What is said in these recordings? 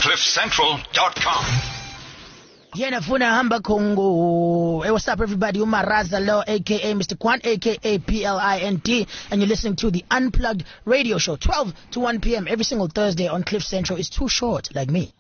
CliffCentral.com. Yenafuna hamba Congo. Hey, what's up, everybody? Umaraza Lo, aka Mr. Quant, aka PLINT, and you're listening to the Unplugged Radio Show, 12 to 1 p.m. every single Thursday on Cliff Central. It's too short, like me.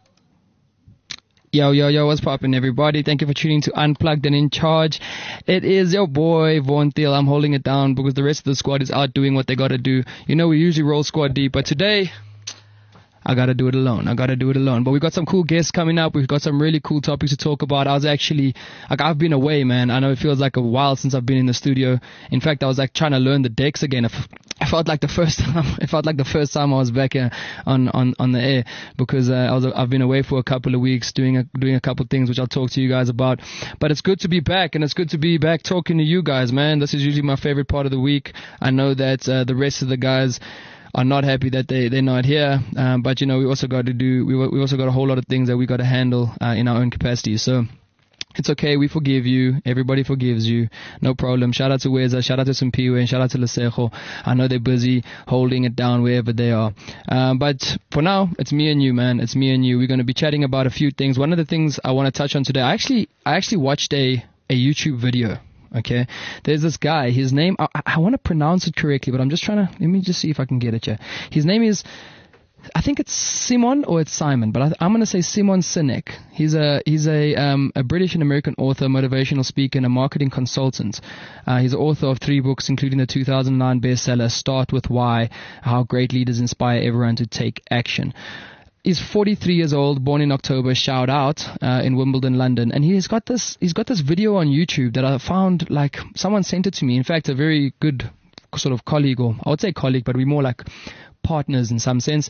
Yo, what's poppin', everybody? Thank you for tuning to Unplugged and In Charge. It is your boy, Vaughn Thiel. I'm holding it down because the rest of the squad is out doing what they gotta do. You know, we usually roll squad deep, but today, I gotta do it alone. But we got some cool guests coming up. We've got some really cool topics to talk about. I've been away, man. I know it feels like a while since I've been in the studio. In fact, I was like trying to learn the decks again. I felt like the first time I was back on the air because I've been away for a couple of weeks doing a couple of things which I'll talk to you guys about. But it's good to be back, and it's good to be back talking to you guys, man. This is usually my favorite part of the week. I know that the rest of the guys are not happy that they're not here, but you know we also got a whole lot of things that we got to handle in our own capacity. So it's okay, we forgive you. Everybody forgives you. No problem. Shout out to Weza, shout out to Simpiwe, and shout out to Lesego. I know they're busy holding it down wherever they are. But for now, it's me and you, man. It's me and you. We're going to be chatting about a few things. One of the things I want to touch on today, I actually watched a YouTube video. Okay, there's this guy, his name, I want to pronounce it correctly, but I'm just let me just see if I can get it here. His name is, I think it's Simon or it's Simon, but I'm going to say Simon Sinek. He's a British and American author, motivational speaker, and a marketing consultant. He's the author of 3 books, including the 2009 bestseller, Start With Why, How Great Leaders Inspire Everyone to Take Action. He's 43 years old, born in October, shout out, in Wimbledon, London. And he's got this video on YouTube that I found, like, someone sent it to me. In fact, a very good sort of colleague, or I would say colleague, but we're more like partners in some sense.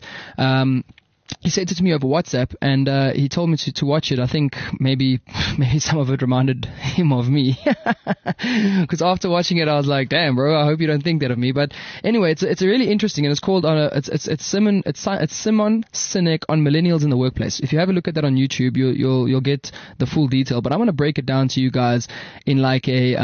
He sent it to me over WhatsApp, and he told me to watch it. I think maybe some of it reminded him of me, because after watching it, I was like, "Damn, bro, I hope you don't think that of me." But anyway, it's really interesting, and it's called it's Simon Sinek on millennials in the workplace. If you have a look at that on YouTube, you'll get the full detail. But I'm gonna break it down to you guys in like a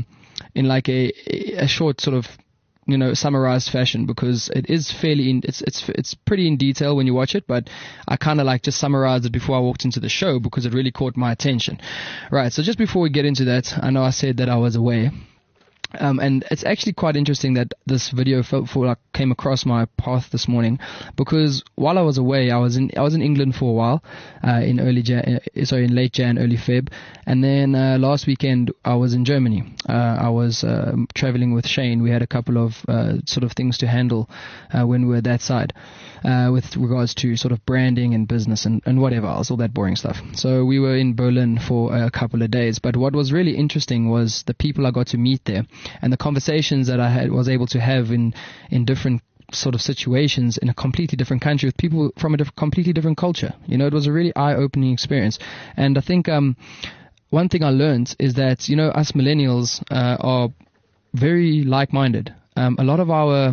short sort of, you know, summarized fashion, because it is it's pretty in detail when you watch it, but I kind of like just summarized it before I walked into the show because it really caught my attention. Right, so just before we get into that, I know I said that I was away. And it's actually quite interesting that this video came across my path this morning, because while I was away, I was in England for a while, in late Jan, early Feb, and then last weekend I was in Germany. I was traveling with Shane. We had a couple of sort of things to handle when we were that side, with regards to sort of branding and business and whatever else, all that boring stuff. So we were in Berlin for a couple of days. But what was really interesting was the people I got to meet there, and the conversations that I was able to have in different sort of situations in a completely different country with people from a completely different culture. You know, it was a really eye-opening experience. And I think one thing I learned is that, you know, us millennials are very like-minded. A lot of our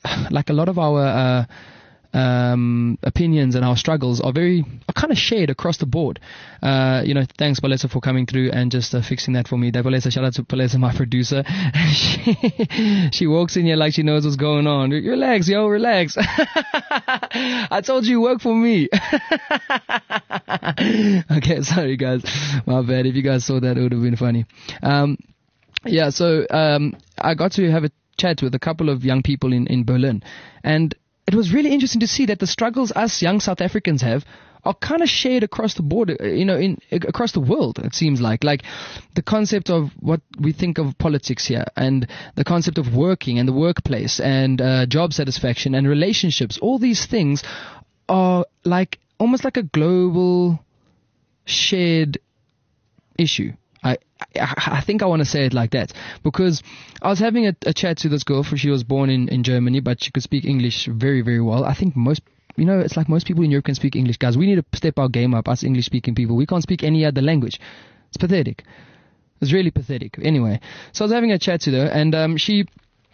opinions and our struggles are kind of shared across the board. You know, thanks Palesa for coming through and just fixing that for me. Palesa, shout out to Palesa, my producer. She walks in here like she knows what's going on. Relax, yo, relax. I told you work for me. Okay, sorry guys, my bad. If you guys saw that, it would have been funny. So I got to have a chat with a couple of young people in Berlin, and it was really interesting to see that the struggles us young South Africans have are kind of shared across the board, you know, across the world, it seems like the concept of what we think of politics here, and the concept of working and the workplace and job satisfaction and relationships. All these things are like almost like a global shared issue. I think I want to say it like that, because I was having a chat to this girl. She was born in Germany, but she could speak English very, very well. I think it's like most people in Europe can speak English. Guys, we need to step our game up, us English-speaking people. We can't speak any other language. It's pathetic. It's really pathetic. Anyway, so I was having a chat to her, and she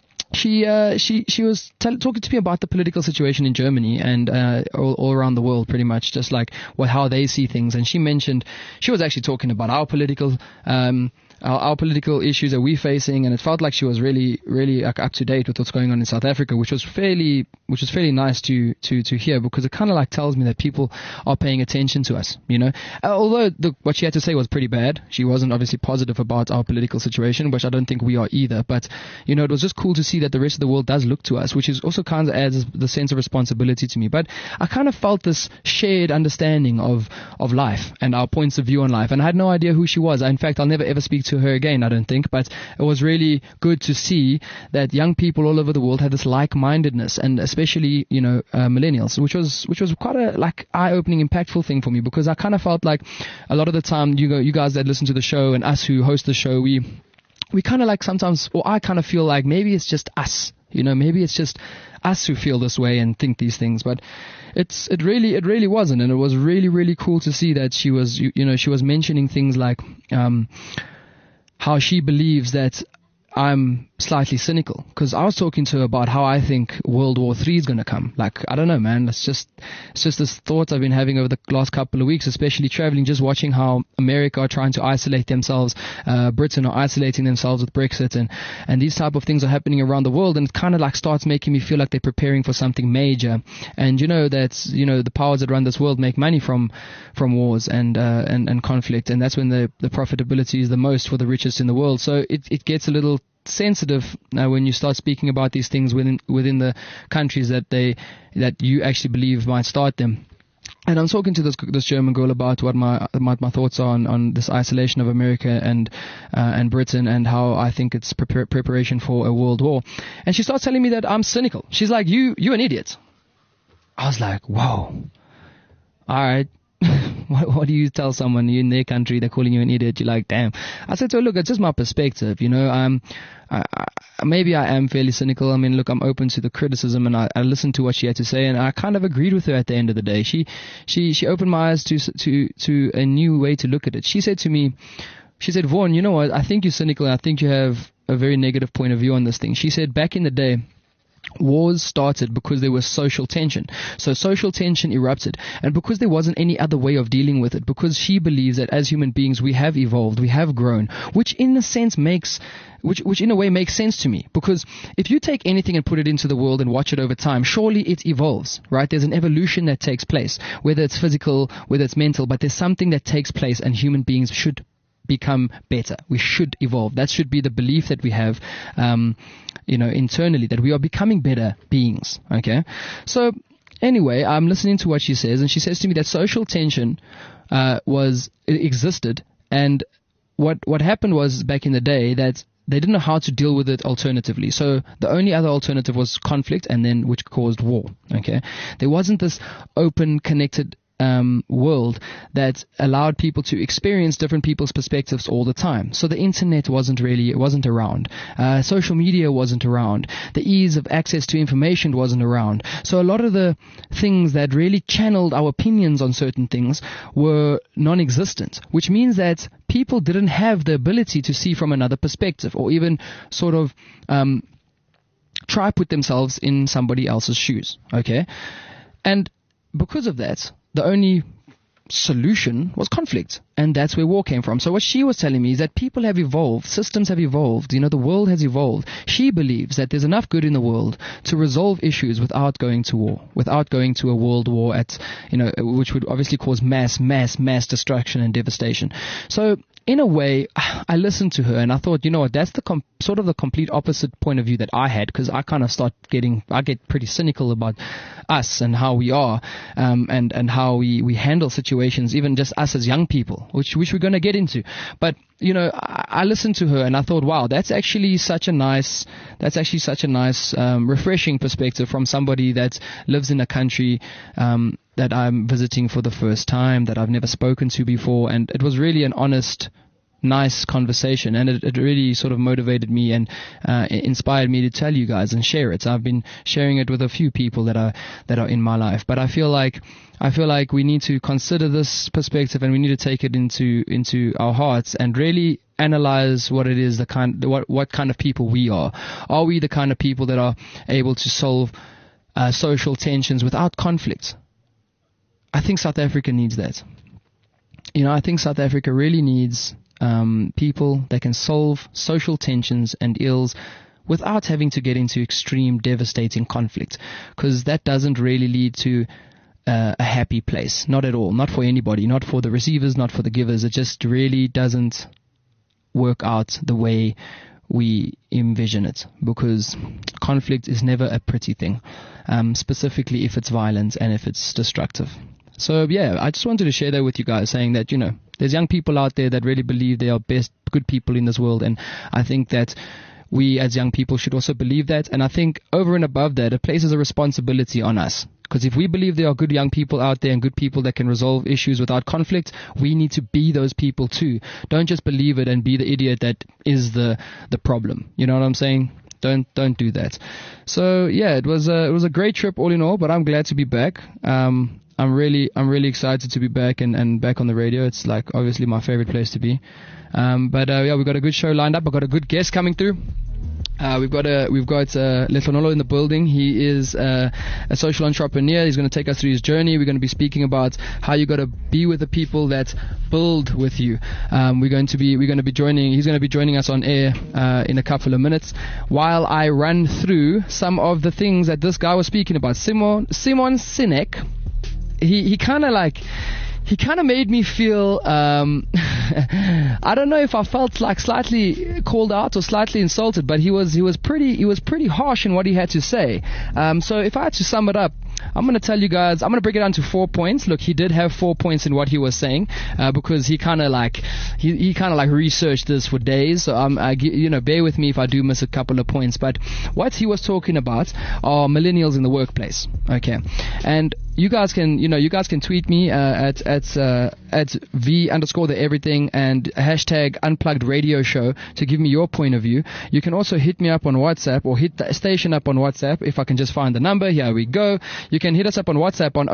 was talking to me about the political situation in Germany and all around the world, pretty much, just like how they see things. And she mentioned, she was actually talking about our political our political issues that we're facing, and it felt like she was really, really up to date with what's going on in South Africa, which was fairly nice to hear, because it kind of like tells me that people are paying attention to us, you know. Although what she had to say was pretty bad, she wasn't obviously positive about our political situation, which I don't think we are either. But you know, it was just cool to see that the rest of the world does look to us, which is also kind of adds the sense of responsibility to me. But I kind of felt this shared understanding of life and our points of view on life, and I had no idea who she was. In fact, I'll never ever speak to her again, I don't think. But it was really good to see that young people all over the world had this like-mindedness, and especially, you know, millennials, which was quite a like eye-opening, impactful thing for me, because I kind of felt like a lot of the time, you guys that listen to the show and us who host the show, we kind of like sometimes, or I kind of feel like maybe it's just us, you know, maybe it's just us who feel this way and think these things, but it really wasn't. And it was really, really cool to see that she was, you know, she was mentioning things like how she believes that I'm slightly cynical, because I was talking to her about how I think World War III is going to come. Like, I don't know, man. It's just this thought I've been having over the last couple of weeks, especially traveling, just watching how America are trying to isolate themselves, Britain are isolating themselves with Brexit, and these type of things are happening around the world, and it kind of like starts making me feel like they're preparing for something major. And you know that, you know, the powers that run this world make money from wars and conflict, and that's when the profitability is the most for the richest in the world. So it gets a little sensitive when you start speaking about these things within the countries that you actually believe might start them. And I'm talking to this German girl about what my thoughts are on this isolation of America and Britain, and how I think it's preparation for a world war. And she starts telling me that I'm cynical. She's like, you're an idiot. I was like, whoa, all right. What do you tell someone in their country, they're calling you an idiot? You're like, damn. I said to her, look, it's just my perspective, you know. Maybe I am fairly cynical. I mean, look, I'm open to the criticism, and I listened to what she had to say, and I kind of agreed with her at the end of the day. She opened my eyes to a new way to look at it. She said to me, Vaughan, you know what? I think you're cynical, and I think you have a very negative point of view on this thing. She said, back in the day, wars started because there was social tension. So social tension erupted, and because there wasn't any other way of dealing with it, because she believes that as human beings we have evolved, we have grown, which in a sense makes sense to me, because if you take anything and put it into the world and watch it over time, surely it evolves, right? There's an evolution that takes place, whether it's physical, whether it's mental, but there's something that takes place, and human beings should become better. We should evolve. That should be the belief that we have, internally, that we are becoming better beings. Okay. So anyway, I'm listening to what she says, and she says to me that social tension existed, and what happened was, back in the day, that they didn't know how to deal with it alternatively. So the only other alternative was conflict, and then which caused war. Okay. There wasn't this open, connected world that allowed people to experience different people's perspectives all the time. So the internet wasn't around. Social media wasn't around. The ease of access to information wasn't around. So a lot of the things that really channeled our opinions on certain things were non-existent, which means that people didn't have the ability to see from another perspective, or even sort of try put themselves in somebody else's shoes. Okay. And because of that, the only solution was conflict, and that's where war came from. So what she was telling me is that people have evolved, systems have evolved, the world has evolved. She believes that there's enough good in the world to resolve issues without going to war, without going to a world war which would obviously cause mass destruction and devastation. So in a way, I listened to her and I thought, you know what, that's the sort of the complete opposite point of view that I had, because I kind of I get pretty cynical about us and how we are, and how we handle situations, even just us as young people, which we're going to get into. But I listened to her and I thought, wow, that's actually such a nice, refreshing perspective from somebody that lives in a country that I'm visiting for the first time, that I've never spoken to before. And it was really an honest, nice conversation, and it really sort of motivated me and inspired me to tell you guys and share it. So I've been sharing it with a few people that are in my life. But I feel like we need to consider this perspective, and we need to take it into our hearts and really analyze what it is, what kind of people we are. Are we the kind of people that are able to solve social tensions without conflict? I think South Africa needs that. I think South Africa really needs people that can solve social tensions and ills without having to get into extreme, devastating conflict, because that doesn't really lead to a happy place. Not at all. Not for anybody. Not for the receivers, not for the givers. It just really doesn't work out the way we envision it, because conflict is never a pretty thing, specifically if it's violent and if it's destructive. So yeah, I just wanted to share that with you guys, saying that, you know, there's young people out there that really believe they are good people in this world, and I think that we as young people should also believe that. And I think over and above that, it places a responsibility on us. Because if we believe there are good young people out there and good people that can resolve issues without conflict, we need to be those people too. Don't just believe it and be the idiot that is the problem. You know what I'm saying? Don't do that. So yeah, it was a great trip all in all, but I'm glad to be back. I'm really excited to be back and back on the radio. It's like obviously my favorite place to be. Yeah, we've got a good show lined up. I've got a good guest coming through. We've got Lehlonololo in the building. He is a social entrepreneur. He's going to take us through his journey. We're going to be speaking about how you got to be with the people that build with you. He's going to be joining us on air in a couple of minutes while I run through some of the things that this guy was speaking about. Simon Sinek. He kind of made me feel, I don't know if I felt like slightly called out or slightly insulted, but he was pretty harsh in what he had to say. So if I had to sum it up, I'm going to tell you guys, I'm going to break it down to 4 points. Look, he did have 4 points in what he was saying, because he kind of researched this for days. So bear with me if I do miss a couple of points. But what he was talking about are millennials in the workplace. Okay. And you guys can tweet me at V_the_everything and hashtag Unplugged Radio Show to give me your point of view. You can also hit me up on WhatsApp, or hit the station up on WhatsApp if I can just find the number. Here we go. You can hit us up on WhatsApp on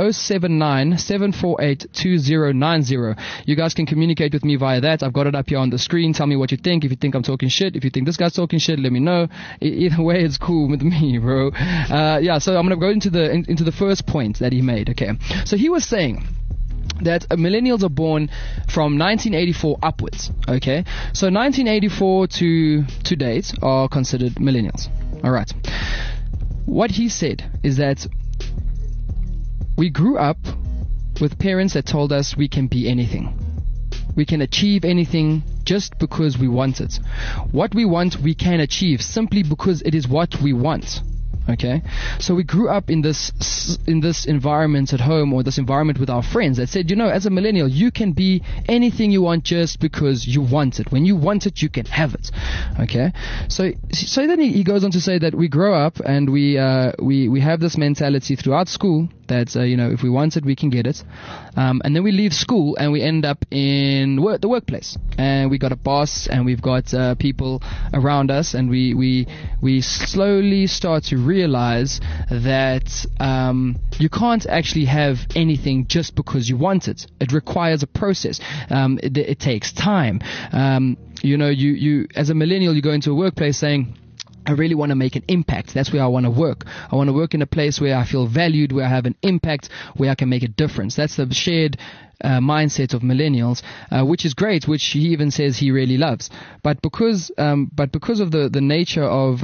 079-748-2090. You guys can communicate with me via that. I've got it up here on the screen. Tell me what you think. If you think I'm talking shit, if you think this guy's talking shit, let me know. Either way, it's cool with me, bro. So I'm gonna go into the first point that he made. Okay, so he was saying that millennials are born from 1984 upwards. Okay, so 1984 to date are considered millennials. All right. What he said is that we grew up with parents that told us we can be anything. We can achieve anything just because we want it. What we want, we can achieve simply because it is what we want. Okay, so we grew up in this environment at home, or this environment with our friends that said, as a millennial, you can be anything you want just because you want it. When you want it, you can have it. Okay, so then he goes on to say that we grow up and we have this mentality throughout school that if we want it, we can get it, and then we leave school and we end up in the workplace, and we got a boss and we've got people around us, and we slowly start to realize that you can't actually have anything just because you want it. It requires a process. It takes time. You as a millennial, you go into a workplace saying, I really want to make an impact. That's where I want to work. I want to work in a place where I feel valued, where I have an impact, where I can make a difference. That's the shared mindset of millennials, which is great, which he even says he really loves. But because of the nature of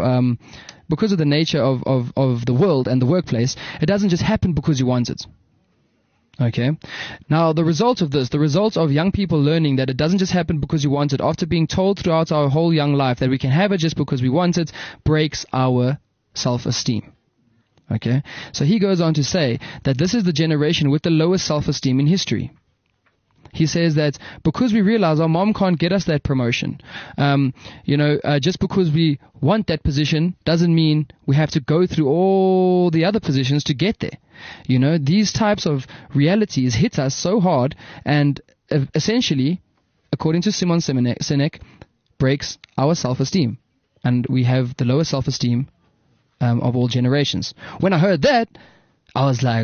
the world and the workplace, it doesn't just happen because you want it. Okay. Now, the result of young people learning that it doesn't just happen because you want it, after being told throughout our whole young life that we can have it just because we want it, breaks our self-esteem. Okay. So he goes on to say that this is the generation with the lowest self-esteem in history. He says that because we realize our mom can't get us that promotion, just because we want that position doesn't mean we have to go through all the other positions to get there. These types of realities hit us so hard, and essentially, according to Simon Sinek, breaks our self-esteem. And we have the lowest self-esteem of all generations. When I heard that, I was like,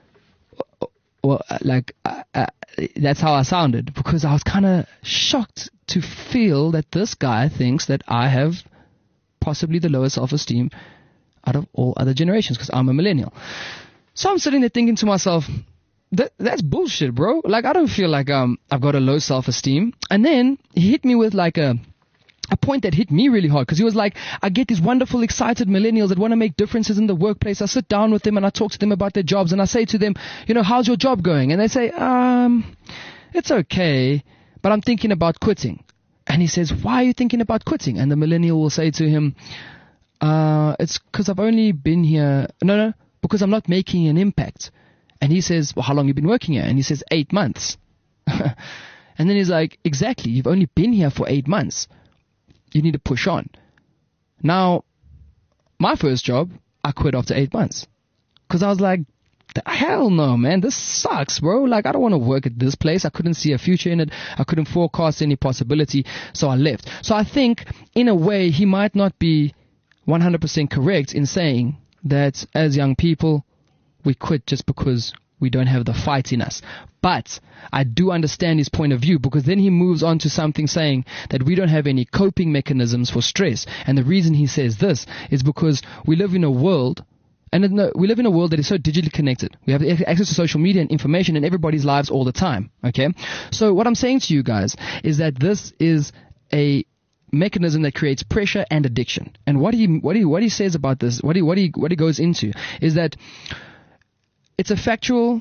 that's how I sounded, because I was kind of shocked to feel that this guy thinks that I have possibly the lowest self-esteem out of all other generations, because I'm a millennial. So I'm sitting there thinking to myself, that's bullshit, bro. Like, I don't feel like I've got a low self-esteem. And then he hit me with like a point that hit me really hard, because he was like, I get these wonderful, excited millennials that want to make differences in the workplace. I sit down with them and I talk to them about their jobs, and I say to them, how's your job going? And they say, it's okay, but I'm thinking about quitting. And he says, why are you thinking about quitting? And the millennial will say to him, it's because I've only been here. No, because I'm not making an impact. And he says, well, how long have you been working here? And he says, 8 months. And then he's like, exactly, you've only been here for 8 months. You need to push on. Now, my first job, I quit after 8 months. Because I was like, hell no, man, this sucks, bro. Like, I don't want to work at this place. I couldn't see a future in it. I couldn't forecast any possibility. So I left. So I think, in a way, he might not be 100% correct in saying that as young people, we quit just because we don't have the fight in us. But I do understand his point of view, because then he moves on to something saying that we don't have any coping mechanisms for stress. And the reason he says this is because we live in a world, we live in a world that is so digitally connected. We have access to social media and information in everybody's lives all the time. Okay? So what I'm saying to you guys is that this is a mechanism that creates pressure and addiction. And what he says about this, what he goes into is that it's factual.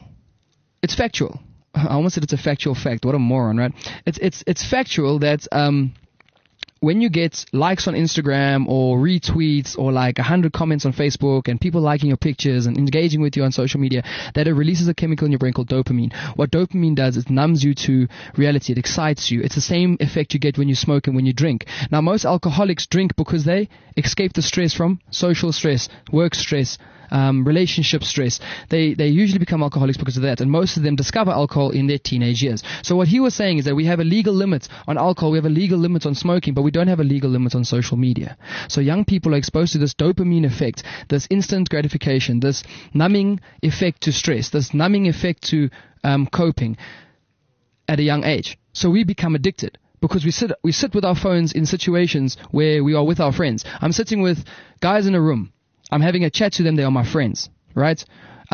I almost said it's a factual fact. What a moron, right? It's factual that when you get likes on Instagram or retweets or like 100 comments on Facebook and people liking your pictures and engaging with you on social media, that it releases a chemical in your brain called dopamine. What dopamine does is numbs you to reality. It excites you. It's the same effect you get when you smoke and when you drink. Now, most alcoholics drink because they escape the stress from social stress, work stress, relationship stress. They usually become alcoholics because of that, and most of them discover alcohol in their teenage years. So what he was saying is that we have a legal limit on alcohol, we have a legal limit on smoking, but we don't have a legal limit on social media. So young people are exposed to this dopamine effect, this instant gratification, this numbing effect to stress, this numbing effect to coping at a young age. So we become addicted, because we sit with our phones in situations where we are with our friends. I'm sitting with guys in a room. I'm having a chat to them. They are my friends, right?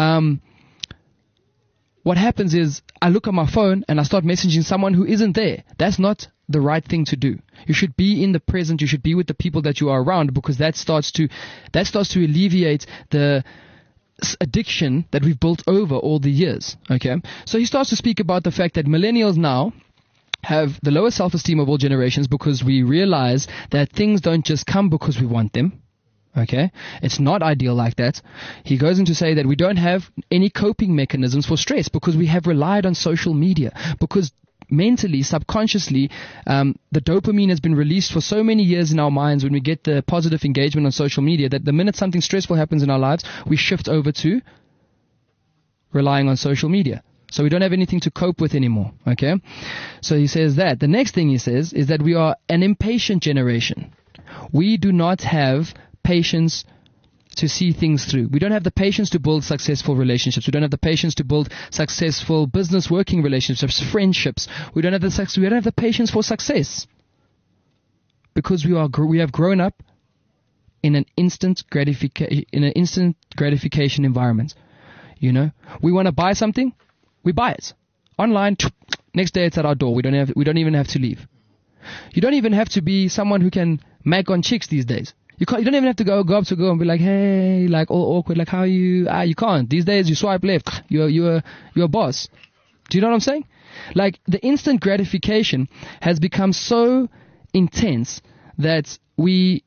What happens is I look at my phone and I start messaging someone who isn't there. That's not the right thing to do. You should be in the present. You should be with the people that you are around, because that starts to alleviate the addiction that we've built over all the years. Okay, so he starts to speak about the fact that millennials now have the lowest self-esteem of all generations, because we realize that things don't just come because we want them. Okay, it's not ideal like that. He goes into say that we don't have any coping mechanisms for stress because we have relied on social media, because mentally, subconsciously, the dopamine has been released for so many years in our minds when we get the positive engagement on social media, that the minute something stressful happens in our lives, we shift over to relying on social media. So we don't have anything to cope with anymore. Okay, so he says that. The next thing he says is that we are an impatient generation. We do not have patience to see things through. We don't have the patience to build successful relationships. We don't have the patience to build successful business working relationships, friendships. We don't have the patience for success, because we have grown up in an instant gratification environment. You know, we want to buy something, we buy it online. Next day it's at our door. We don't even have to leave. You don't even have to be someone who can mag on chicks these days. You don't even have to go up to a girl and be like, hey, like all awkward, like how are you? You can't. These days you swipe left. You're a boss. Do you know what I'm saying? Like, the instant gratification has become so intense that we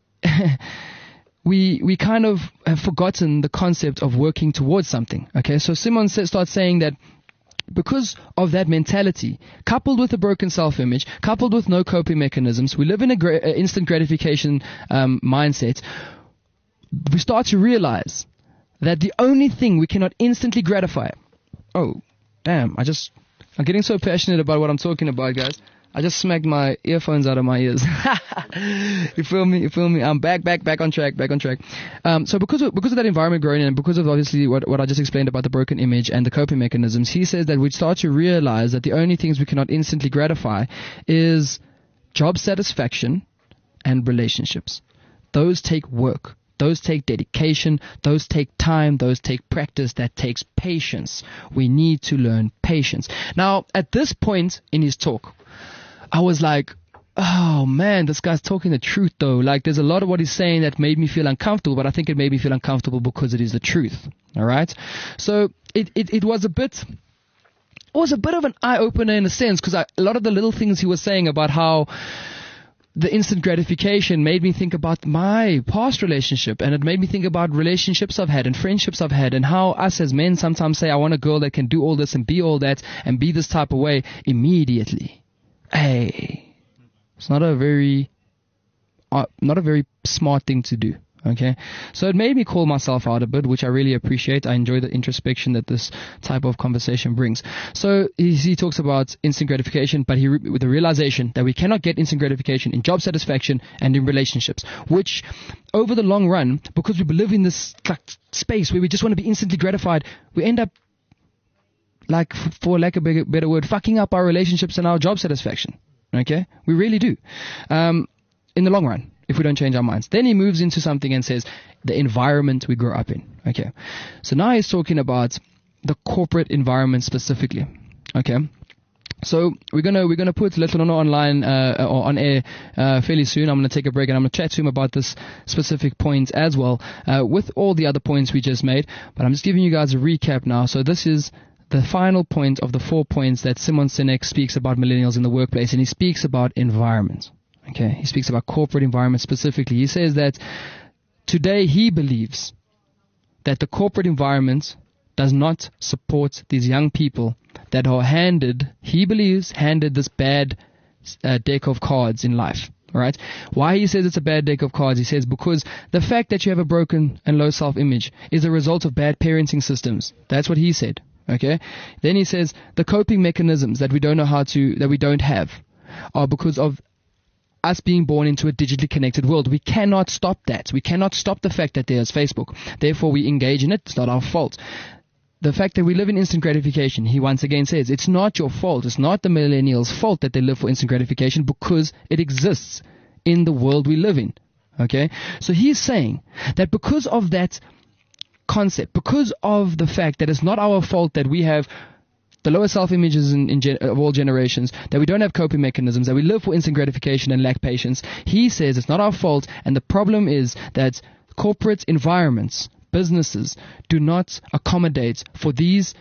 kind of have forgotten the concept of working towards something. Okay, so Simon starts saying that because of that mentality, coupled with a broken self-image, coupled with no coping mechanisms, we live in an instant gratification mindset. We start to realize that the only thing we cannot instantly gratify. Oh, damn! I'm getting so passionate about what I'm talking about, guys. I just smacked my earphones out of my ears. You feel me? I'm back on track. So because of that environment growing in, and because of obviously what I just explained about the broken image and the coping mechanisms, he says that we start to realize that the only things we cannot instantly gratify is job satisfaction and relationships. Those take work. Those take dedication. Those take time. Those take practice. That takes patience. We need to learn patience. Now, at this point in his talk, I was like, oh man, this guy's talking the truth though. Like, there's a lot of what he's saying that made me feel uncomfortable, but I think it made me feel uncomfortable because it is the truth. All right. So it was a bit of an eye-opener in a sense, because a lot of the little things he was saying about how the instant gratification made me think about my past relationship, and it made me think about relationships I've had and friendships I've had, and how us as men sometimes say, I want a girl that can do all this and be all that and be this type of way immediately. Hey, it's not a very smart thing to do. Okay, so it made me call myself out a bit, which I really appreciate. I enjoy the introspection that this type of conversation brings. So he talks about instant gratification, but with the realization that we cannot get instant gratification in job satisfaction and in relationships, which over the long run, because we live in this space where we just want to be instantly gratified, we end up, like, for lack of a better word, fucking up our relationships and our job satisfaction. Okay, we really do. In the long run, if we don't change our minds. Then he moves into something and says the environment we grow up in. Okay, so now he's talking about the corporate environment specifically. Okay, so we're gonna put Letonono online or on air fairly soon. I'm gonna take a break and I'm gonna chat to him about this specific point as well, with all the other points we just made. But I'm just giving you guys a recap now. So this is the final point of the 4 points that Simon Sinek speaks about millennials in the workplace, and he speaks about environment. Okay, he speaks about corporate environment specifically. He says that today he believes that the corporate environment does not support these young people that are handed this bad deck of cards in life. All right. Why he says it's a bad deck of cards? He says because the fact that you have a broken and low self-image is a result of bad parenting systems. That's what he said. Okay. Then he says the coping mechanisms that we don't have are because of us being born into a digitally connected world. We cannot stop that. We cannot stop the fact that there's Facebook. Therefore, we engage in it. It's not our fault. The fact that we live in instant gratification, he once again says, it's not your fault. It's not the millennials' fault that they live for instant gratification, because it exists in the world we live in. Okay? So he's saying that because of that concept, because of the fact that it's not our fault that we have the lowest self-images of all generations, that we don't have coping mechanisms, that we live for instant gratification and lack patience, he says it's not our fault, and the problem is that corporate environments, businesses, do not accommodate for these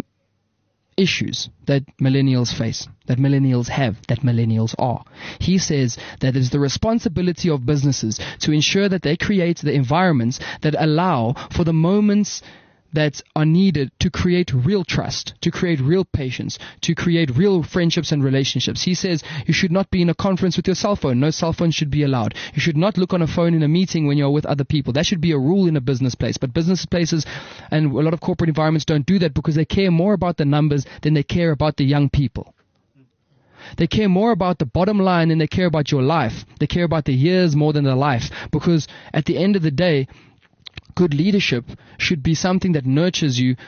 issues that millennials face, that millennials have, that millennials are. He says that it is the responsibility of businesses to ensure that they create the environments that allow for the moments that are needed to create real trust, to create real patience, to create real friendships and relationships. He says you should not be in a conference with your cell phone. No cell phone should be allowed. You should not look on a phone in a meeting when you're with other people. That should be a rule in a business place. But business places and a lot of corporate environments don't do that because they care more about the numbers than they care about the young people. They care more about the bottom line than they care about your life. They care about the years more than the life, because at the end of the day, good leadership should be something that nurtures you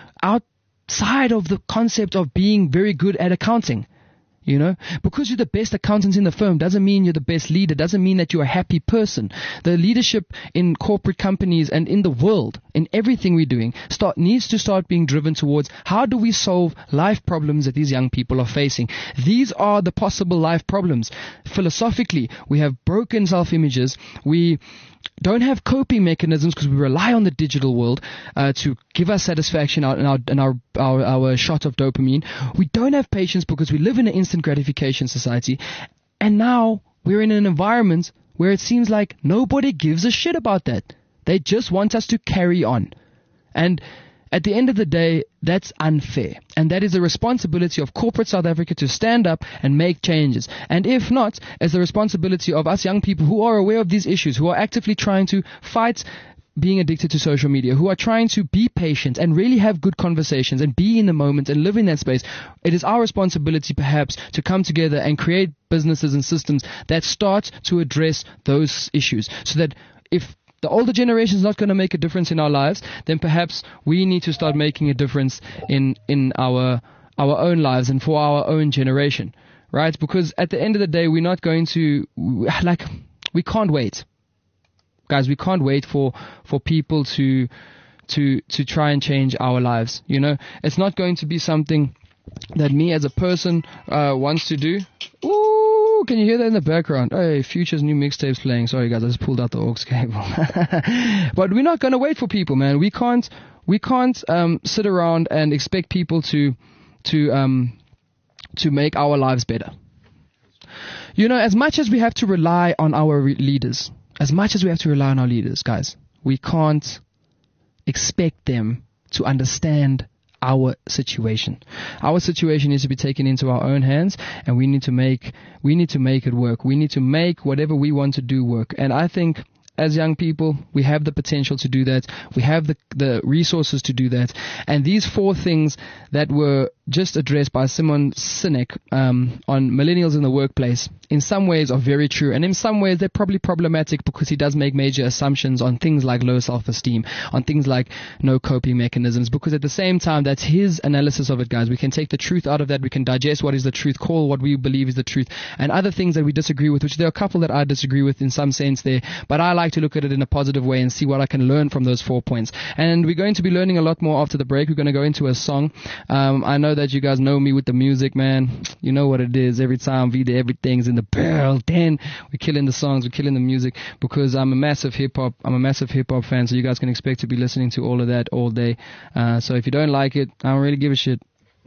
outside of the concept of being very good at accounting. You know, because you're the best accountant in the firm doesn't mean you're the best leader, doesn't mean that you're a happy person. The leadership in corporate companies and in the world, in everything we're doing, needs to start being driven towards how do we solve life problems that these young people are facing. These are the possible life problems. Philosophically, we have broken self-images. We don't have coping mechanisms because we rely on the digital world to give us satisfaction and our shot of dopamine. We don't have patience because we live in an instant gratification society. And now we're in an environment where it seems like nobody gives a shit about that. They just want us to carry on. And at the end of the day, that's unfair. And that is the responsibility of corporate South Africa to stand up and make changes. And if not, it's the responsibility of us young people who are aware of these issues, who are actively trying to fight being addicted to social media, who are trying to be patient and really have good conversations and be in the moment and live in that space. It is our responsibility perhaps to come together and create businesses and systems that start to address those issues, so that if the older generation is not going to make a difference in our lives, then perhaps we need to start making a difference in our own lives and for our own generation, right? Because at the end of the day, we're not going to, we can't wait. Guys, we can't wait for people to try and change our lives. You know, it's not going to be something that me as a person wants to do. Ooh, can you hear that in the background? Hey, Future's new mixtape's playing. Sorry guys, I just pulled out the aux cable. But we're not gonna wait for people, man. We can't sit around and expect people to make our lives better. You know, as much as we have to rely on our leaders, guys, we can't expect them to understand our situation. Our situation needs to be taken into our own hands, and we need to make it work. We need to make whatever we want to do work. And I think as young people, we have the potential to do that. We have the resources to do that. And these 4 things that were just addressed by Simon Sinek on millennials in the workplace, in some ways are very true. And in some ways, they're probably problematic because he does make major assumptions on things like low self-esteem, on things like no coping mechanisms. Because at the same time, that's his analysis of it, guys. We can take the truth out of that. We can digest what is the truth, call what we believe is the truth, and other things that we disagree with, which there are a couple that I disagree with in some sense there. But I like to look at it in a positive way and see what I can learn from those 4 points. And we're going to be learning a lot more after the break. We're going to go into a song. I know that you guys know me with the music, man. You know what it is. Every time Vida, everything's in the barrel. Then we're killing the songs, we're killing the music, because I'm a massive hip hop fan. So you guys can expect to be listening to all of that all day. So if you don't like it, I don't really give a shit.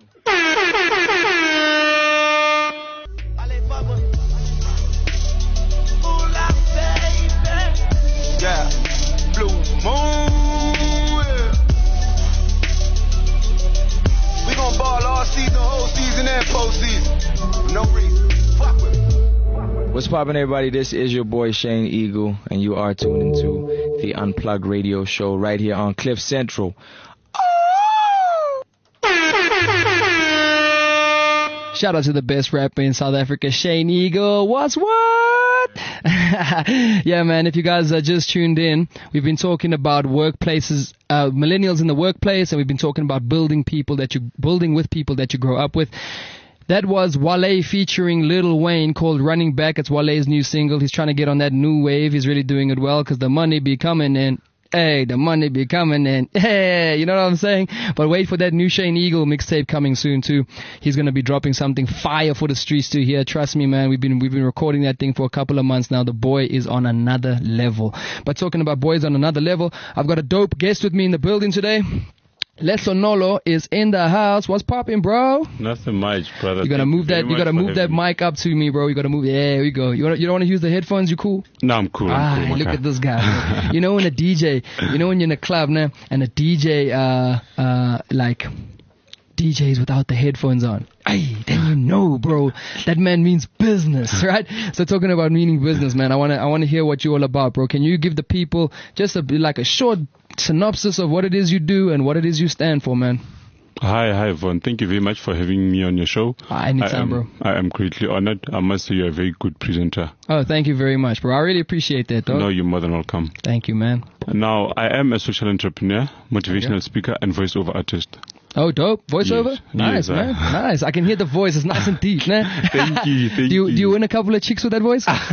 What's poppin', everybody? This is your boy Shane Eagle, and you are tuned into the Unplugged Radio Show right here on Cliff Central. Shout out to the best rapper in South Africa, Shane Eagle. What's what? Yeah, man, if you guys are just tuned in, we've been talking about workplaces, millennials in the workplace, and we've been talking about building with people that you grow up with. That was Wale featuring Lil Wayne called Running Back. It's Wale's new single. He's trying to get on that new wave. He's really doing it well because the money be coming in. Hey, the money be coming in. Hey, you know what I'm saying? But wait for that new Shane Eagle mixtape coming soon too. He's going to be dropping something fire for the streets to hear. Trust me, man. We've been recording that thing for a couple of months now. The boy is on another level. But talking about boys on another level, I've got a dope guest with me in the building today. Lesonolo is in the house. What's poppin', bro? Nothing much, brother. You gotta move that. You gotta move that mic up to me, bro. You gotta move. There we go. You don't want to use the headphones? You cool? No, I'm cool. I'm cool. Look at this guy. You know when a DJ, when you're in a club now, and a DJ, like DJs without the headphones on. Ay, then you know, bro, that man means business, right? So talking about meaning business, man, I wanna hear what you're all about, bro. Can you give the people just a short synopsis of what it is you do and what it is you stand for, man? Hi, Vaughn. Thank you very much for having me on your show. Anytime, bro. I am greatly honored. I must say you're a very good presenter. Oh, thank you very much, bro. I really appreciate that, dog. No, you're more than welcome. Thank you, man. Now, I am a social entrepreneur, motivational speaker, and voiceover artist. Oh, dope. Voiceover? Yes. Nice, Yes, man. Nice. I can hear the voice. It's nice and deep, man. Thank you. Do you win a couple of chicks with that voice? That's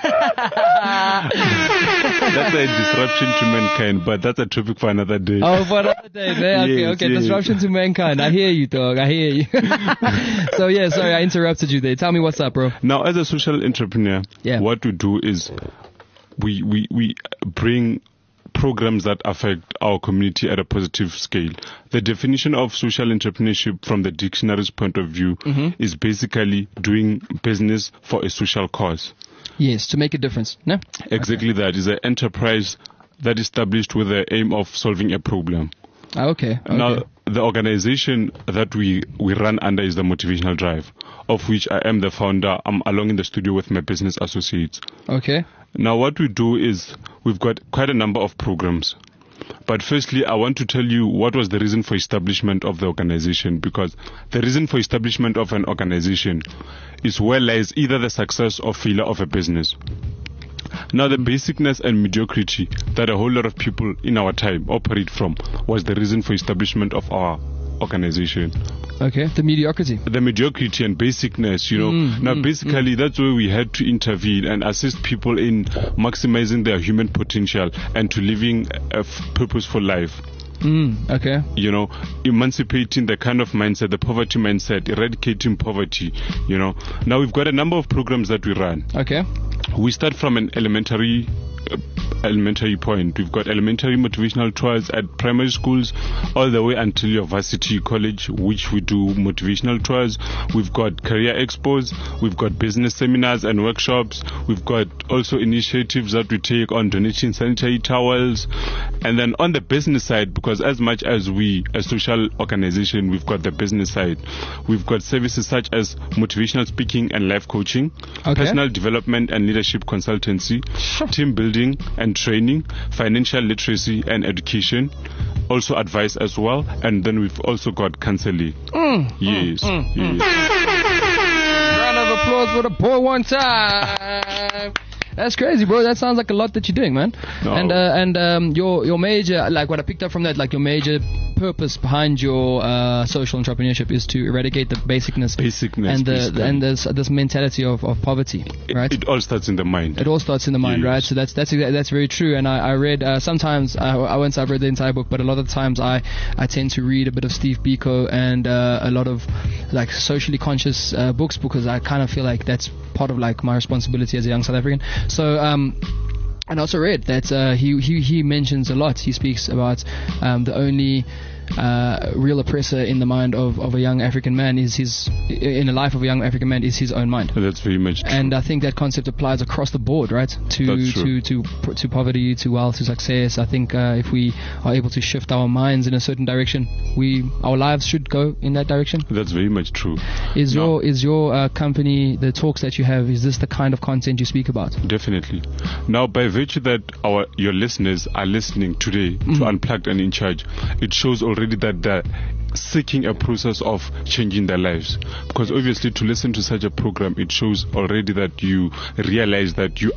a disruption to mankind, but that's a topic for another day. Oh, for another day, man. Okay. Yes. Disruption to mankind. I hear you, dog. I hear you. So, yeah, sorry, I interrupted you there. Tell me what's up, bro. Now, as a social entrepreneur, what we do is we bring programs that affect our community at a positive scale. The definition of social entrepreneurship from the dictionary's point of view is basically doing business for a social cause. Yes, to make a difference. No? Exactly. That is an enterprise that is established with the aim of solving a problem. Okay. Now, the organization that we run under is the Motivational Drive, of which I am the founder. I'm along in the studio with my business associates. Okay. Now, what we do is we've got quite a number of programs. But firstly, I want to tell you what was the reason for establishment of the organization, because the reason for establishment of an organization is where lies either the success or failure of a business. Now, the basicness and mediocrity that a whole lot of people in our time operate from was the reason for establishment of our organization. Okay, the mediocrity. The mediocrity and basicness, Now, basically, that's where we had to intervene and assist people in maximizing their human potential and to living a purposeful life. Okay. Emancipating the kind of mindset, the poverty mindset, eradicating poverty, Now, we've got a number of programs that we run. Okay. We start from an elementary point. We've got elementary motivational tours at primary schools all the way until your varsity college, which we do motivational tours. We've got career expos. We've got business seminars and workshops. We've got also initiatives that we take on donating sanitary towels. And then on the business side, because as much as we, a social organization, we've got the business side. We've got services such as motivational speaking and life coaching, personal development and leadership consultancy, team building and training, financial literacy and education, also advice as well, and then we've also got counseling. Yes. Round of applause for the boy one time. That's crazy, bro. That sounds like a lot that you're doing, man. No. And your major, like what I picked up from that, like your major purpose behind your social entrepreneurship is to eradicate the basicness and this mentality of poverty, right? It all starts in the mind. It all starts in the mind, Yes. right? So that's very true. And I read sometimes I won't say I've read the entire book, but a lot of the times I tend to read a bit of Steve Biko and a lot of like socially conscious books, because I kind of feel like that's part of like my responsibility as a young South African. So and I also read that he mentions a lot. He speaks about the only real oppressor in the mind of a young African man is in the life of a young African man is his own mind. That's very much true. And I think that concept applies across the board, right? To poverty, to wealth, to success. I think if we are able to shift our minds in a certain direction, our lives should go in that direction. That's very much true. Is your company, the talks that you have, is this the kind of content you speak about? Definitely. Now, by virtue that your listeners are listening today to Unplugged and In Charge, it shows already that they're seeking a process of changing their lives. Because obviously, to listen to such a program, it shows already that you realize that you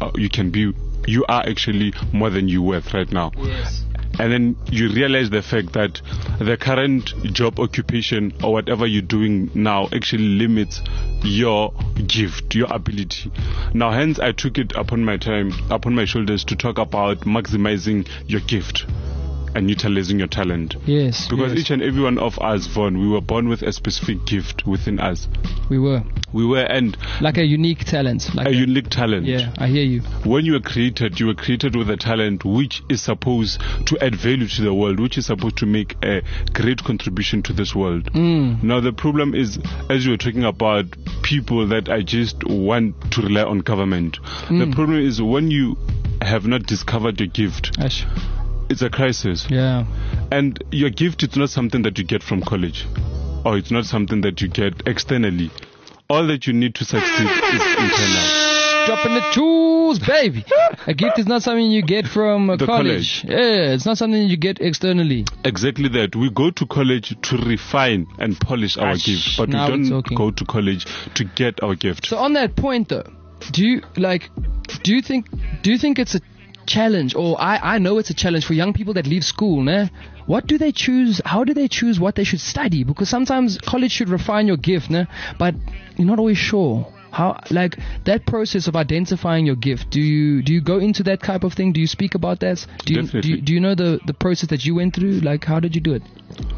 are actually more than you worth right now. Yes. And then you realize the fact that the current job occupation or whatever you're doing now actually limits your gift, your ability. Now, hence, I took it upon my shoulders to talk about maximizing your gift and utilizing your talent. Yes. Because yes. each and every one of us, Vaughn, we were born with a specific gift within us. We were, and like a unique talent. Like a unique talent. Yeah, I hear you. When you were created with a talent which is supposed to add value to the world, which is supposed to make a great contribution to this world. Now, the problem is, as you were talking about people that I just want to rely on government. The problem is when you have not discovered your gift. Ash. It's a crisis. Yeah. And your gift is not something that you get from college, or it's not something that you get externally. All that you need to succeed is internal. Dropping the tools, baby. A gift is not something you get from college. Yeah, it's not something you get externally. Exactly that. We go to college to refine and polish our gift, but we don't go to college to get our gift. So on that point, though, do you think it's a challenge, or I know it's a challenge for young people that leave school, né? What do they choose? How do they choose what they should study? Because sometimes college should refine your gift, né? But you're not always sure. How, like, that process of identifying your gift, do you go into that type of thing? Do you speak about that? Do you know the process that you went through? Like, how did you do it?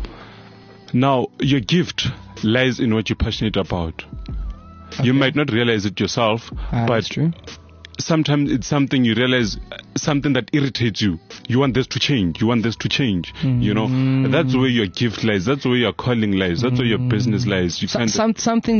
Now, your gift lies in what you're passionate about. Okay. You might not realize it yourself, but that's true. Sometimes it's something you realize, something that irritates you. You want this to change. You know, that's where your gift lies. That's where your calling lies. That's where your business lies. Something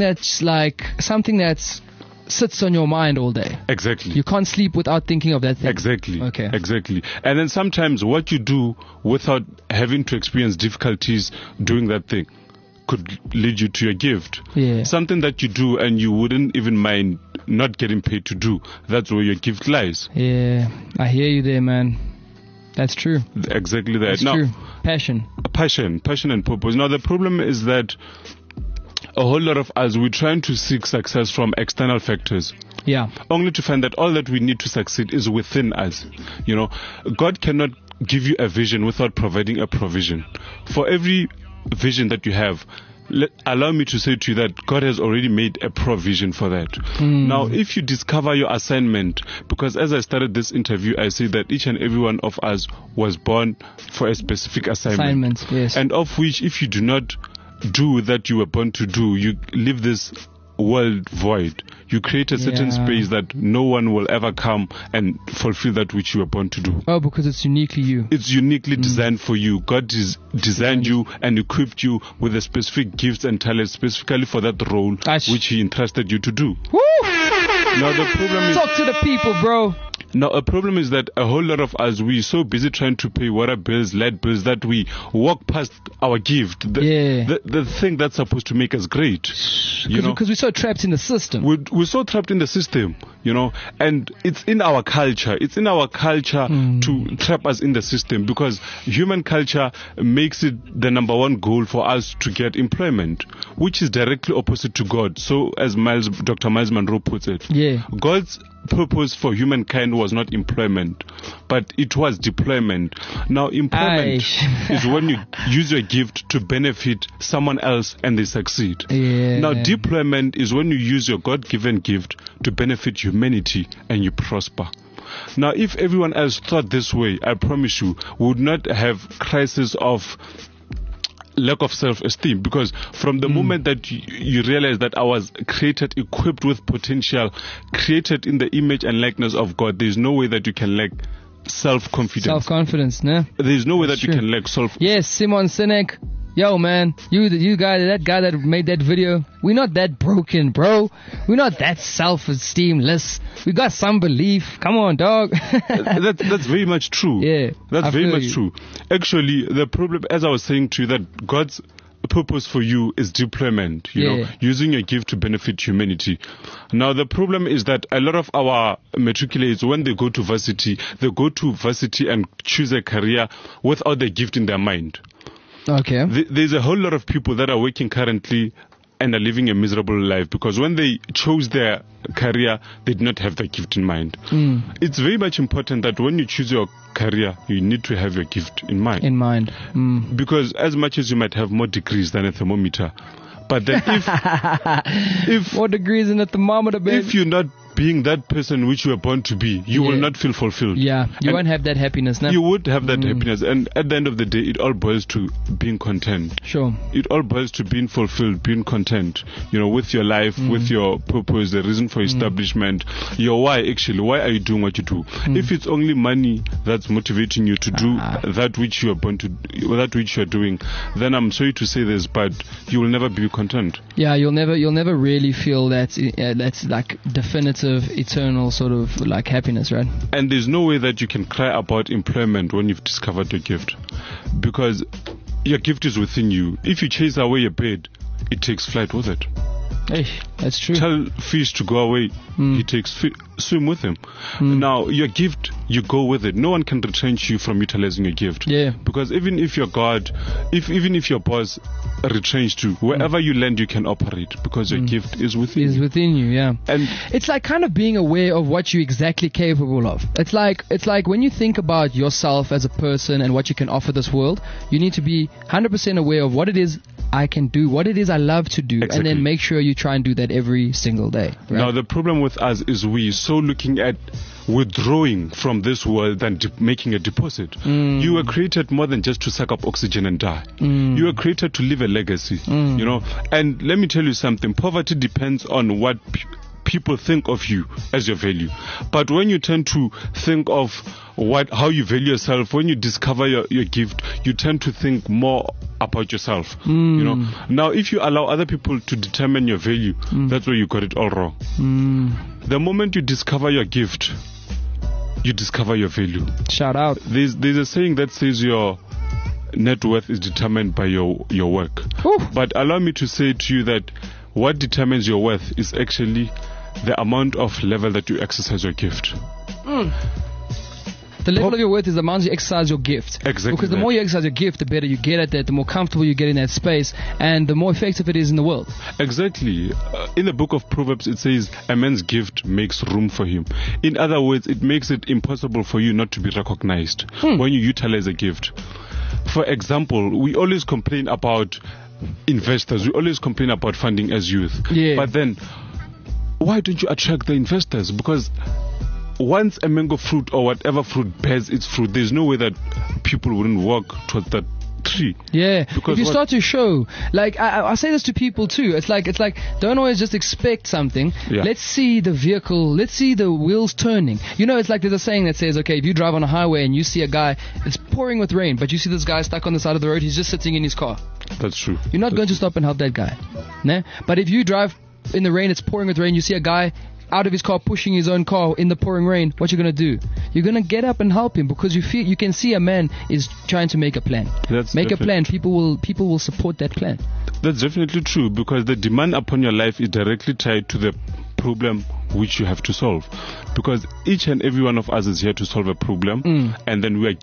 that sits on your mind all day. Exactly. You can't sleep without thinking of that thing. Exactly. Okay. Exactly. And then sometimes what you do without having to experience difficulties doing that thing could lead you to your gift. Yeah. Something that you do and you wouldn't even mind not getting paid to do. That's where your gift lies. Yeah, I hear you there, man. That's true. Exactly that. That's true. Passion and purpose. Now, the problem is that a whole lot of us, we're trying to seek success from external factors. Yeah. Only to find that all that we need to succeed is within us. You know, God cannot give you a vision without providing a provision. For every vision that you have, allow me to say to you that God has already made a provision for that. Now, if you discover your assignment, because as I started this interview, I said that each and every one of us was born for a specific assignment. Yes. And of which, if you do not do that you were born to do, you leave this world void. You create a certain space that no one will ever come and fulfill that which you were born to do. Oh, because it's uniquely you. It's uniquely designed for you. God designed you and equipped you with the specific gifts and talents specifically for that role which He entrusted you to do. Woo! Now the problem is, talk to the people, bro. Now, a problem is that a whole lot of us, we're so busy trying to pay water bills, light bills, that we walk past our gift. The thing that's supposed to make us great. Because we're so trapped in the system. We're so trapped in the system, and it's in our culture. It's in our culture to trap us in the system, because human culture makes it the number one goal for us to get employment, which is directly opposite to God. So, as Dr. Miles Monroe puts it, God's purpose for humankind was not employment, but it was deployment. Now, employment is when you use your gift to benefit someone else and they succeed. Now, deployment is when you use your God-given gift to benefit humanity and you prosper. Now, if everyone else thought this way, I promise you, we would not have crisis of lack of self-esteem, because from the moment that you realize that I was created, equipped with potential, created in the image and likeness of God, there's no way that you can lack self-confidence. Self-confidence, no? There's no way that you can lack Yes, Simon Sinek. Yo, man, you guy, that guy that made that video, we're not that broken, bro. We're not that self-esteemless. We got some belief. Come on, dog. That's very much true. Yeah. That's very much true. Actually, the problem, as I was saying to you, that God's purpose for you is deployment, using your gift to benefit humanity. Now, the problem is that a lot of our matriculates, when they go to varsity and choose a career without the gift in their mind. Okay. There's a whole lot of people that are working currently and are living a miserable life because when they chose their career, they did not have the gift in mind. It's very much important that when you choose your career, you need to have your gift in mind. Because as much as you might have more degrees than a thermometer, but then if more degrees than a thermometer, baby. If you're not being that person which you were born to be, you will not feel fulfilled. Yeah, you won't have that happiness now. You would have that happiness, and at the end of the day, it all boils to being content. Sure. It all boils to being fulfilled, being content, with your life, with your purpose, the reason for establishment, your why actually. Why are you doing what you do? If it's only money that's motivating you to do that which you are born to, that which you are doing, then I'm sorry to say this, but you will never be content. Yeah, you'll never really feel that's like definitive, eternal sort of like happiness, right? And there's no way that you can cry about employment when you've discovered your gift, because your gift is within you. If you chase away your bird, it takes flight with it. Hey, that's true. Tell fish to go away, he takes swim with him. Now, your gift, you go with it. No one can retrench you from utilizing your gift. Yeah. Because even if your God, even if your boss retrenched you, wherever you land, you can operate because your gift is within you. Is within you, yeah. And it's like kind of being aware of what you're exactly capable of. It's like when you think about yourself as a person and what you can offer this world, you need to be 100% aware of what it is I can do, what it is I love to do, and then make sure you try and do that every single day. Right? Now, the problem with us is we so looking at withdrawing from this world than making a deposit. You were created more than just to suck up oxygen and die. You were created to leave a legacy, And let me tell you something, poverty depends on what people think of you as your value. But when you tend to think of how you value yourself, when you discover your gift, you tend to think more about yourself. Now, if you allow other people to determine your value, that's where you got it all wrong. The moment you discover your gift, you discover your value. Shout out. There's a saying that says your net worth is determined by your work. Ooh. But allow me to say to you that what determines your worth is actually the amount of level that you exercise your gift. The level of your worth is the amount you exercise your gift. Exactly. Because the more you exercise your gift, the better you get at that, the more comfortable you get in that space, and the more effective it is in the world. Exactly. In the book of Proverbs, it says, a man's gift makes room for him. In other words, it makes it impossible for you not to be recognized when you utilize a gift. For example, we always complain about investors. We always complain about funding as youth. Yeah. But then, why don't you attract the investors? Because once a mango fruit or whatever fruit bears its fruit, there's no way that people wouldn't walk towards that tree. Yeah, Because if you what- start to show, like I say this to people too. It's like don't always just expect something. Yeah. Let's see the vehicle. Let's see the wheels turning. You know, it's like there's a saying that says, okay, if you drive on a highway and you see a guy, it's pouring with rain, but you see this guy stuck on the side of the road. He's just sitting in his car. That's true. You're not going to stop and help that guy. Nah? But if you drive in the rain, it's pouring with rain, you see a guy out of his car pushing his own car in the pouring rain, what you going to do? You're going to get up and help him because you can see a man is trying to make a plan. That's make a definitely plan. People will support that plan. That's definitely true, because the demand upon your life is directly tied to the problem which you have to solve. Because each and every one of us is here to solve a problem, and then we are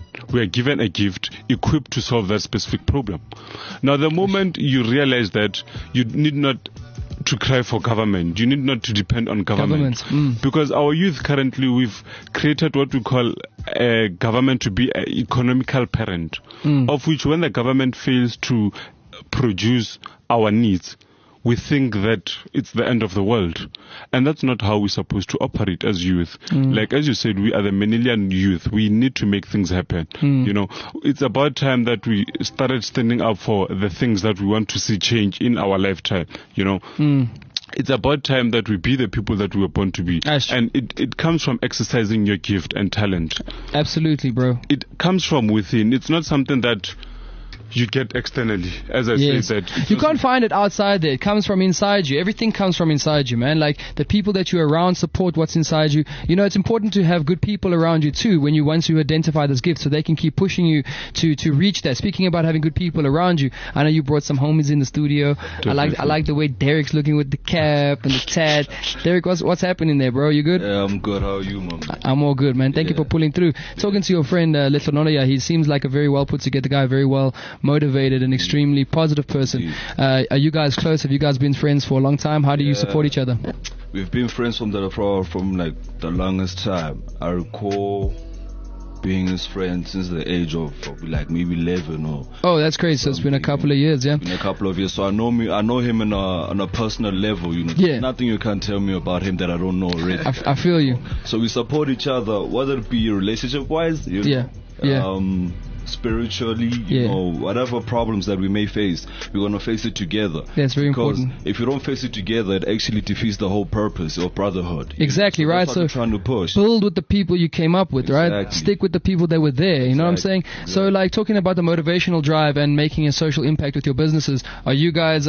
given a gift equipped to solve that specific problem. Now, the moment you realize that you need not to cry for government, you need not to depend on government. Because our youth currently, we've created what we call a government to be an economical parent, of which when the government fails to produce our needs, we think that it's the end of the world. And that's not how we're supposed to operate as youth. Like, as you said, we are the millennial youth. We need to make things happen. You know, it's about time that we started standing up for the things that we want to see change in our lifetime. You know, it's about time that we be the people that we were born to be. That's true. And it comes from exercising your gift and talent. Absolutely, bro. It comes from within. It's not something that you get externally, as I Yes. said. You can't find it outside there. It comes from inside you. Everything comes from inside you, man. Like, the people that you're around support what's inside you. You know, it's important to have good people around you too once you identify this gift, so they can keep pushing you to reach that. Speaking about having good people around you, I know you brought some homies in the studio. I like the way Derek's looking with the cap and the tat. Derek, what's happening there, bro? You good? Yeah, I'm good. How are you, man? I'm all good, man. Thank you for pulling through. Talking to your friend Little Nonoya, he seems like a very well put together guy, very well motivated and extremely positive person. Are you guys close? Have you guys been friends for a long time? How do you support each other? We've been friends from like the longest time. I recall being his friend since the age of like maybe 11 or. Oh, that's crazy. So it's been a couple of years, yeah. Been a couple of years. So I know him on a personal level. You know, Yeah. nothing you can tell me about him that I don't know already. I feel you. So we support each other, whether it be relationship wise, you know, Yeah. spiritually, you know, whatever problems that we may face, we're gonna face it together. That's very because important. if you don't face it together, it actually defeats the whole purpose of brotherhood. Exactly, So right? that's what So we're trying to push. build with the people you came up with, right? Exactly. Stick with the people that were there. You know what I'm saying? Exactly. So, like, talking about the motivational drive and making a social impact with your businesses, are you guys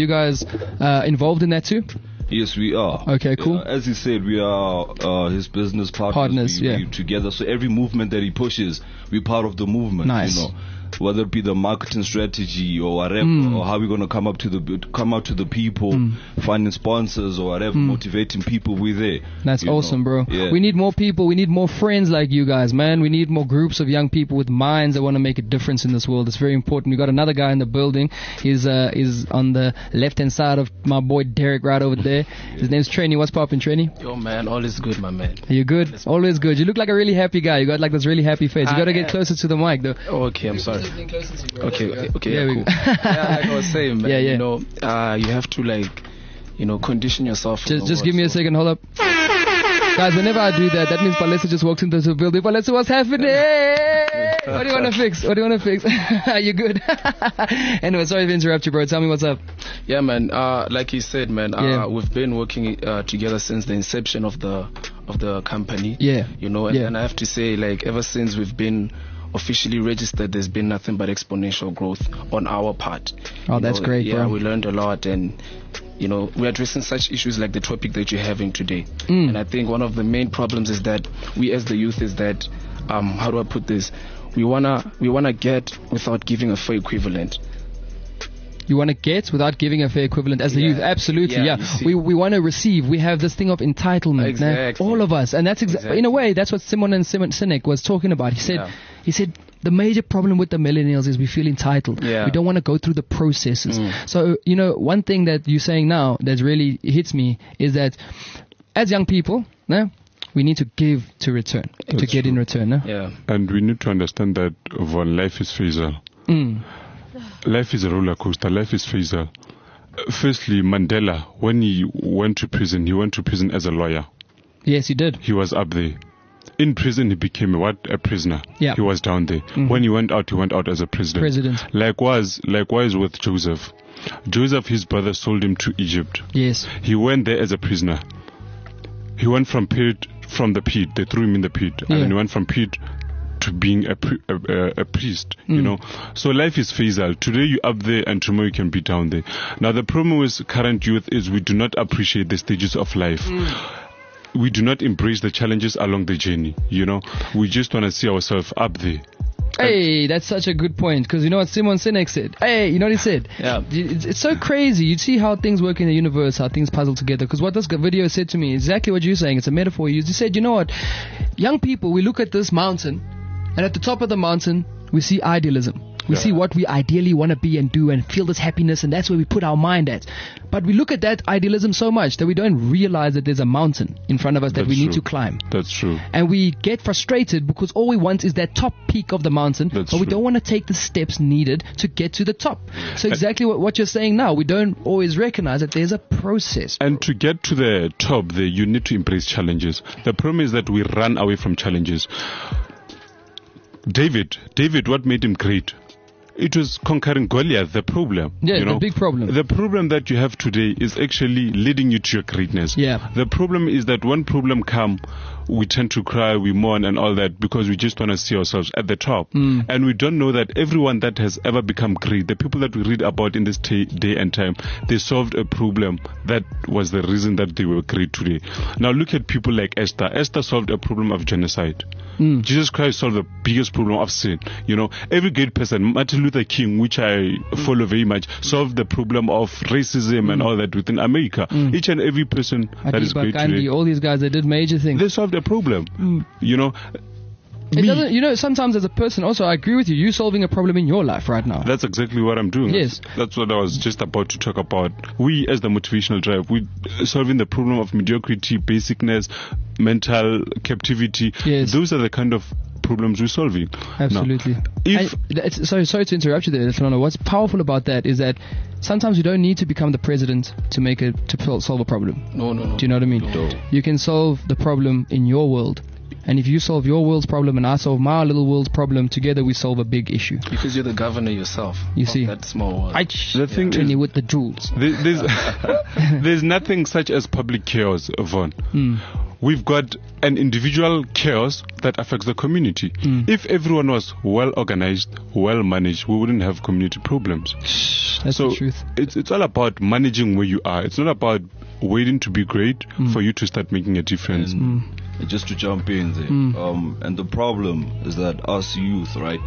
involved in that too? Yes, we are. Okay, cool. As he said, we are his business partners. Partners, we, yeah. we together. So every movement that he pushes, we're part of the movement. Nice. You know, whether it be the marketing strategy or whatever, or how we're gonna come out to the people, finding sponsors or whatever, motivating people. We're there. That's you awesome, know. bro. Yeah. We need more people. We need more friends like you guys, man. We need more groups of young people with minds that want to make a difference in this world. It's very important. We got another guy in the building. He's on the left-hand side of my boy Derek right over there. His name's Trainee. What's poppin', Trainee? Yo, man, all is good, my man. Are you good? Always good. You look like a really happy guy. You got like this really happy face. You got to get I- closer to the mic, though. Okay, I'm sorry. Okay, There yeah, we cool. go. Yeah, like I was saying, man, Yeah, yeah. you know, you have to, like, you know, condition yourself. for the Just world, give me a so- second. Hold up. Guys, whenever I do that means Palesa just walks into the building. Palesa, what's happening? What do you want to fix? What do you want to fix? Are you good? Anyway, sorry to interrupt you, bro. Tell me what's up. Yeah, man. Like he said, man, Yeah. we've been working together since the inception of the company. Yeah. You know, and, Yeah. and I have to say, like, ever since we've been officially registered, there's been nothing but exponential growth on our part. Oh, You that's know, great, yeah, bro. we learned a lot, and you know, we're addressing such issues like the topic that you're having today. Mm. And I think one of the main problems is that we as the youth is that, how do I put this? We wanna get without giving a fair equivalent. You want to get without giving a fair equivalent as the Yeah. youth. Absolutely, Yeah, yeah. you see. We want to receive. We have this thing of entitlement. Exactly. All of us. And that's Exactly. in a way, that's what Simon Sinek was talking about. He said, the major problem with the millennials is we feel entitled. Yeah. We don't want to go through the processes. So, you know, one thing that you're saying now that really hits me is that as young people, we need to give to return, to get in return. Yeah. And we need to understand that one life is phasal. life is a roller coaster. Life is phasal. Firstly, Mandela, when he went to prison as a lawyer. Yes, he did. He was up there. In prison, he became a prisoner. Yeah. He was down there. When he went out as a president. Likewise with Joseph. Joseph, his brother, sold him to Egypt. Yes. He went there as a prisoner. He went from the pit. They threw him in the pit, and then he went from pit to being a priest. You know. So life is phasal. Today you're up there, and tomorrow you can be down there. Now the problem with current youth is we do not appreciate the stages of life. We do not embrace the challenges along the journey. You know, we just want to see ourselves up there. Hey, that's such a good point, because you know what Simon Sinek said? Hey, you know what he said? Yeah. It's so crazy. You see how things work in the universe, how things puzzle together. Because what this video said to me is exactly what you're saying. It's a metaphor he used. He said, you know what? Young people, we look at this mountain, and at the top of the mountain, we see idealism. We see what we ideally want to be and do and feel this happiness, and that's where we put our mind at. But we look at that idealism so much that we don't realize that there's a mountain in front of us that we need to climb. That's true. And we get frustrated because all we want is that top peak of the mountain, but we don't want to take the steps needed to get to the top. So exactly what you're saying now, we don't always recognize that there's a process. And to get to the top there, you need to embrace challenges. The problem is that we run away from challenges. David, what made him great? It was conquering Goliath, the problem. Yeah, you know? The big problem. The problem that you have today is actually leading you to your greatness. Yeah. The problem is that when problem come, we tend to cry, we mourn and all that because we just want to see ourselves at the top. And we don't know that everyone that has ever become great, the people that we read about in this day and time, they solved a problem that was the reason that they were great today. Now look at people like Esther. Esther solved a problem of genocide. Jesus Christ solved the biggest problem of sin. You know, every great person, Martin Luther King, which I follow very much, solved the problem of racism and all that within America. Each and every person that is great today, all these guys, they did major things. they solved a problem. You know, it doesn't, you know, sometimes as a person also, I agree with you, you're solving a problem in your life right now. That's exactly what I'm doing. Yes. That's what I was just about to talk about. We as the Motivational Drive, we solving the problem of mediocrity, basicness, mental captivity. Yes. Those are the kind of problems we're solving. Absolutely. Now, sorry to interrupt you there, Leflano. What's powerful about that is that sometimes you don't need to become the president to solve a problem. No. Do you know what I mean? No. You can solve the problem in your world. And if you solve your world's problem and I solve my little world's problem, together we solve a big issue. Because you're the governor yourself. You see, that small world. the thing is, Trini with the jewels. there's nothing such as public chaos, Vaughn. We've got an individual chaos that affects the community. If everyone was well organized, well managed, we wouldn't have community problems. That's the truth. It's all about managing where you are. It's not about waiting to be great for you to start making a difference. And just to jump in there, and the problem is that us youth, right?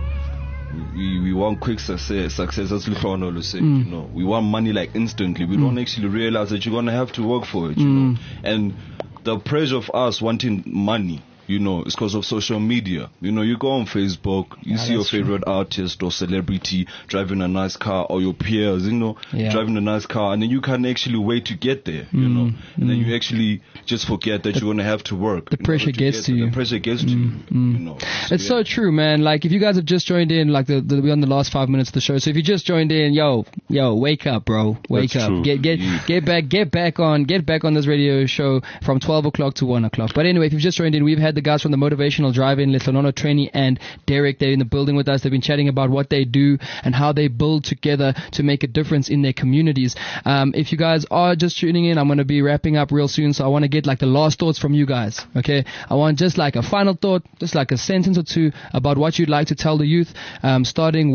We want quick success as Leflano will say, you know. We want money like instantly. We don't actually realize that you're gonna have to work for it, you know. And the pressure of us wanting money, you know, it's because of social media. You know, you go on Facebook, you see your favorite artist or celebrity driving a nice car, or your peers, you know, driving a nice car, and then you can't actually wait to get there, you know. And then you actually just forget that you're going to have to work. The pressure gets to you. The pressure gets to you, you know. So, it's so true, man. Like, if you guys have just joined in, like we're on the last 5 minutes of the show. So if you just joined in, yo, wake up, bro. Wake That's up. True. Get back on this radio show from 12 o'clock to 1 o'clock. But anyway, if you've just joined in, we've had the guys from the Motivational Drive-In, Leflano, Trini, and Derek. They're in the building with us. They've been chatting about what they do and how they build together to make a difference in their communities. If you guys are just tuning in, I'm going to be wrapping up real soon. So I want to get like the last thoughts from you guys. Okay. I want just like a final thought, just like a sentence or two about what you'd like to tell the youth, starting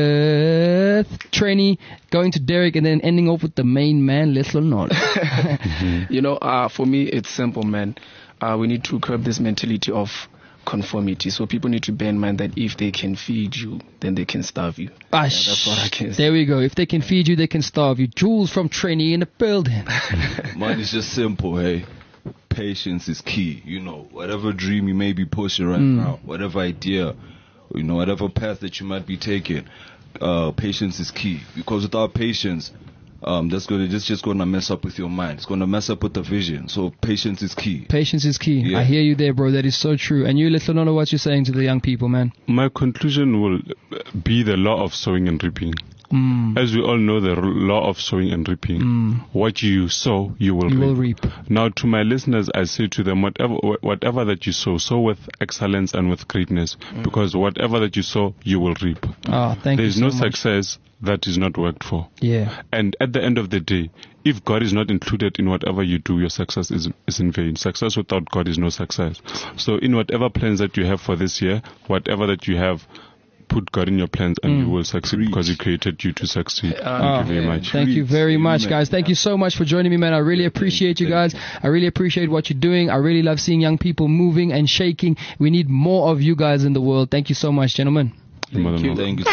with Trini, going to Derek, and then ending off with the main man, Leflano. You know, for me, it's simple, man. We need to curb this mentality of conformity. So people need to bear in mind that if they can feed you, then they can starve you. That's what I can say. There we go. If they can feed you, they can starve you. Jules from Trini in the building. Mine is just simple, hey. Patience is key. You know, whatever dream you may be pushing right now, whatever idea, you know, whatever path that you might be taking, patience is key. Because without patience, that's just gonna mess up with your mind. It's gonna mess up with the vision. So patience is key. Patience is key. Yeah. I hear you there, bro. That is so true. And you, Leflano, what you're saying to the young people, man. My conclusion will be the law of sowing and reaping. As we all know, the law of sowing and reaping. What you sow, you will reap. Now, to my listeners, I say to them, whatever that you sow with excellence and with greatness, because whatever that you sow, you will reap. There's no success that is not worked for. Yeah. And at the end of the day, if God is not included in whatever you do, your success is in vain. Success without God is no success. So in whatever plans that you have for this year, whatever that you have, put God in your plans and you will succeed because He created you to succeed. Thank you very much. Thank you very much, guys. Thank you so much for joining me, man. I really appreciate you guys. I really appreciate what you're doing. I really love seeing young people moving and shaking. We need more of you guys in the world. Thank you so much, gentlemen. Thank you.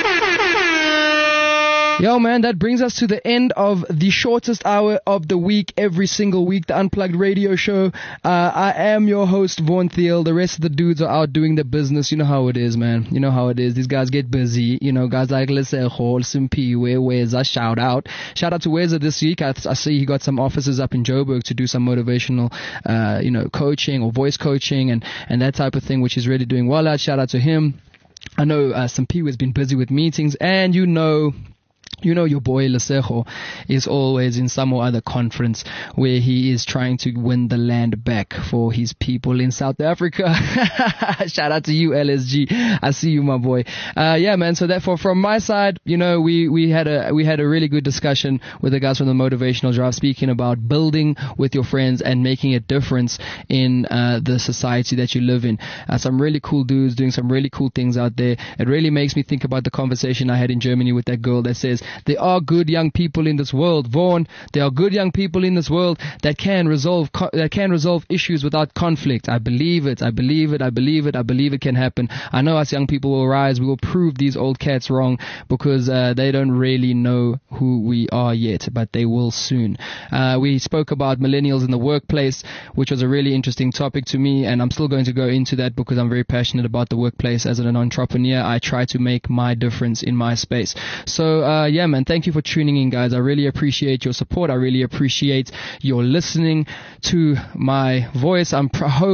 Yo, man, that brings us to the end of the shortest hour of the week, every single week, the Unplugged Radio Show. I am your host, Vaughn Thiel. The rest of the dudes are out doing their business. You know how it is, man. You know how it is. These guys get busy. You know, guys like Lesejo, Simpiwe, Weza, shout out. Shout out to Weza this week. I see he got some offices up in Joburg to do some motivational, coaching or voice coaching and that type of thing, which is really doing well at. Shout out to him. I know Simpiwe has been busy with meetings, and you know your boy Lesejo is always in some or other conference where he is trying to win the land back for his people in South Africa. Shout out to you, LSG. I see you, my boy. Yeah, man. So therefore, from my side, we had a really good discussion with the guys from the Motivational Drive, speaking about building with your friends and making a difference in the society that you live in. Some really cool dudes doing some really cool things out there. It really makes me think about the conversation I had in Germany with that girl that says, there are good young people in this world, Vaughn. There are good young people in this world that can resolve issues without conflict. I believe it. I believe it can happen. I know us young people will rise. We will prove these old cats wrong because they don't really know who we are yet, but they will soon. We spoke about millennials in the workplace, which was a really interesting topic to me, and I'm still going to go into that because I'm very passionate about the workplace. As an entrepreneur, I try to make my difference in my space. So, yeah, man, thank you for tuning in, guys. I really appreciate your support. I really appreciate your listening to my voice. I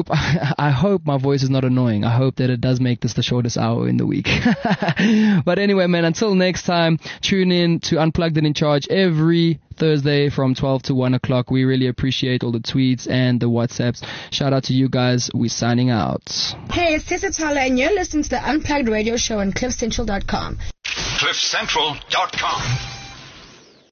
hope my voice is not annoying. I hope that it does make this the shortest hour in the week. But anyway, man, until next time, tune in to Unplugged and in Charge every Thursday from 12 to 1 o'clock. We really appreciate all the tweets and the WhatsApps. Shout out to you guys. We're signing out. Hey, it's Tessa Thala, and you're listening to the Unplugged Radio Show on CliffCentral.com. CliffCentral.com.